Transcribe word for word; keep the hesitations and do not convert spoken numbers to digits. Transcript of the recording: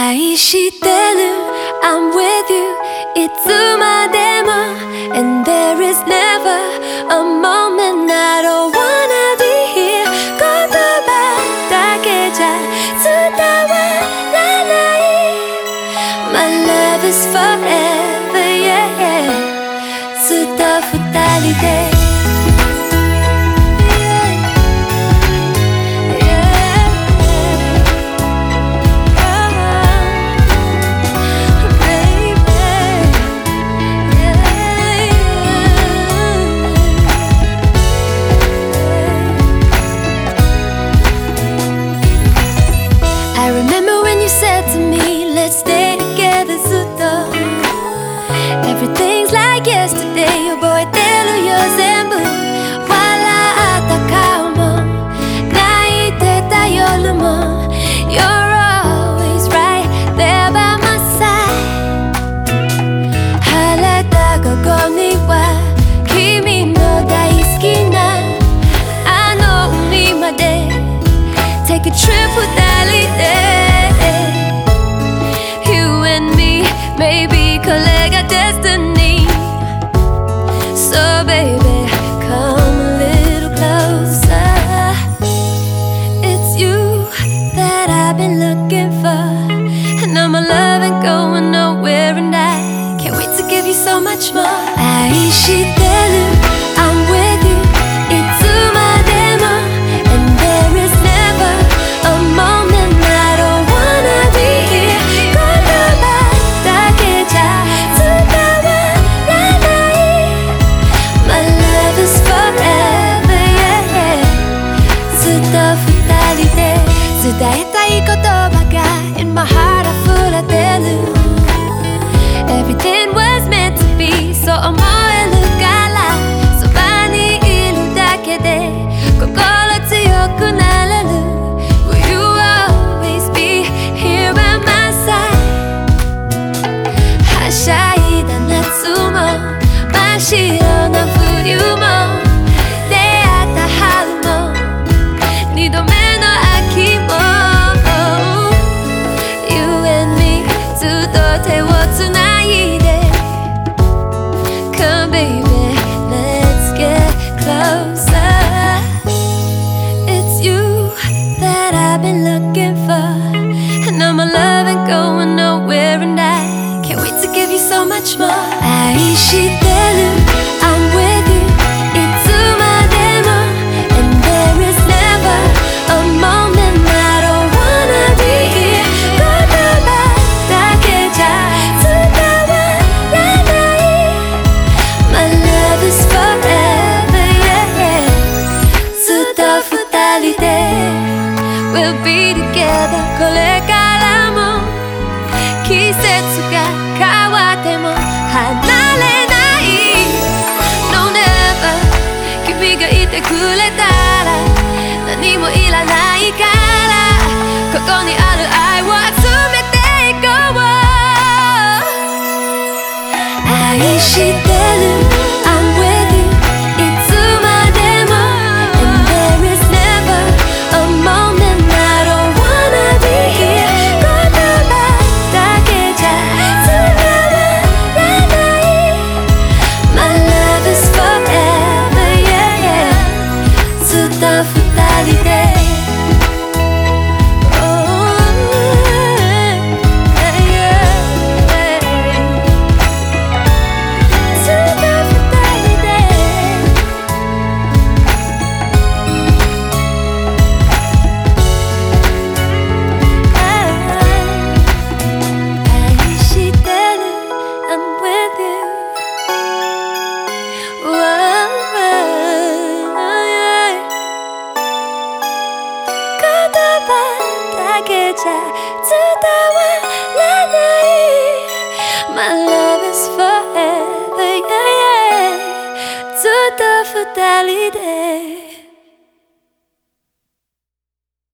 愛してる I'm with you いつまでも And there is never a moment I don't wanna be here 言葉だけじゃ伝わらない My love is forever yeah, yeah ずっと二人でI remember when you said to me, let's stay together ずっと Everything's like yesterday 覚えてるよ全部笑った顔も泣いてた夜も You're always right there by my side 晴れた午後には君の大好きなあの海まで Take a trip 二人でMaybe これが destiny So baby, come a little closer It's you that I've been looking for And now my love ain't going nowhere And I can't wait to give you so much more 愛してる I'm with you いつまでも And there is never a moment I don't wanna be here 言葉だけじゃ伝わらない My love is forever yeah, yeah ずっと二人で伝えたい言葉が In my heart 溢れてる Everything was meant to be そう思えるからそばにいるだけで心強くなれる Will you always be here by my side はしゃいだ夏も真っ白な冬も出会った春も二度目の秋も You and me ずっと手をつないで Come baby, let's get closer It's you that I've been looking for And now my love ain't going nowhere And I can't wait to give you so much more 愛してる I'm with you いつまでも And there is never a moment I don't wanna be here 言葉だけじゃ伝わらない My love is forever yeah, yeah ずっと二人で We'll be together これからも季節が変わっても離れない No never 君がいてくれたら何もいらないからここにある愛を集めていこう愛してる I'm with you いつまでも And there is never a moment I don't wanna be here 言葉だけじゃ伝わらない My love is forever yeah, yeah ずっと二人で Oh, yeah, yeah ずっと二人で愛してる I'm with you Whoa, yeah 言葉だけじゃ伝わらない My love is forever yeah, yeah ずっと二人で